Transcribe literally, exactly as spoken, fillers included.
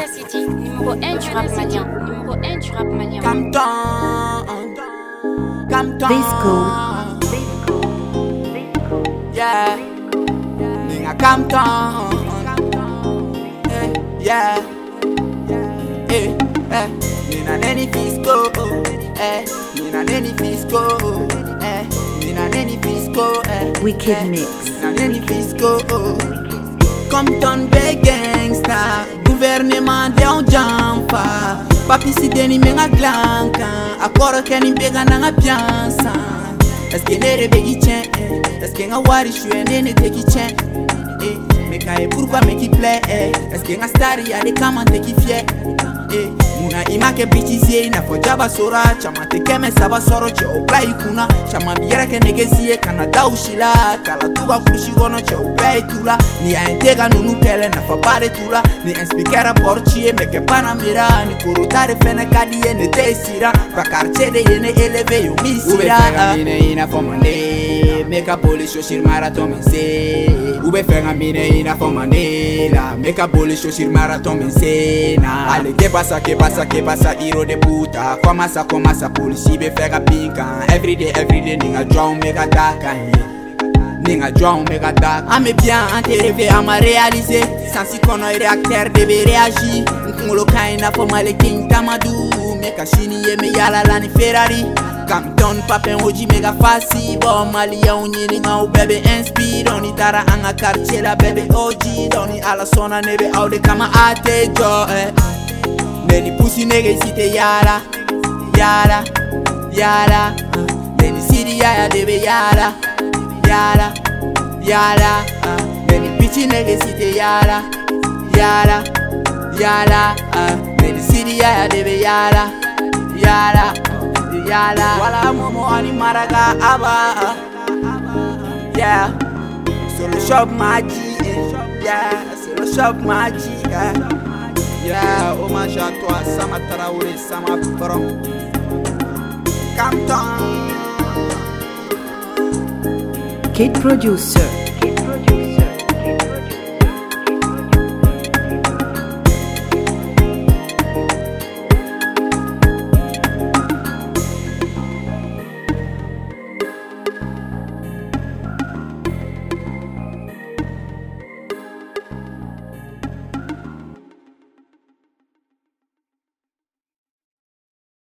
City, numéro un du rap malien. Numéro un du rap malien. Campton, Campton, Disco. yeah, Nigga Campton, eh, yeah, eh, eh, Nina Neni Fisco, eh, Nina Neni Fisco, eh, Nina Neni Fisco, eh, Wicked eh, Mix. Nina Neni Fisco, Compton be gangsta, gouvernement de on jampa, papi si deni menga glanka, akoro keni bega nanga piansa. Est-ce que nere begi chen, est-ce que nga wari shue nene teki chen, eh, meka e pourquoi me ki play, eh, est-ce que nga stari ya de kama teki fie, eh, muna ima ke bitchizie na fojaba sora, chama te keme saba soro che oplay kuna, chama biera ke negezie kana daushila, kala tuba kushi gono che oplay tula, ni a intega nunu pele na fabare tula, ni en speakera porchie meke panamira, ni kurutare fene kadie ne desira, pa carcere yene eleve yo misira. Ube fenga mine ina fomande, meka police shir marathon mense, ube fenga mine ina fomande, la meka police shir marathon mense na. Ale que pasa que pasa que pasa hero de puta, komasa komasa police be fenga pinka, everyday everyday ninga drown meka daka. Ninga drown mega dark. Ame bien enterré à ma réaliser. Sans si qu'on a réacteur debe réagir. Nkungolo kaina for male king tamadou. Meka shini ye me yala la ni Ferrari. Campton papen oji mega fasi. Bon mali ya unyini nga u bebe inspire. Doni tara anga quartier la bebe oji. Doni ala sona nebe aude kama ate jo eh. Meni pussy nege site yara. Yara. Yara. Meni city ya ya debe yara. Yara, yara, uh, many bitchy niggas see the yara, yara, yara, uh, many city yara, they be yara, yara, yara. Wala momo ani maraga aba, yeah. Solo shop maji, yeah. Solo shop maji, yeah. Yeah, hommage à toi, Sama Traoré, Sama Bro. Campton. Kid Producer.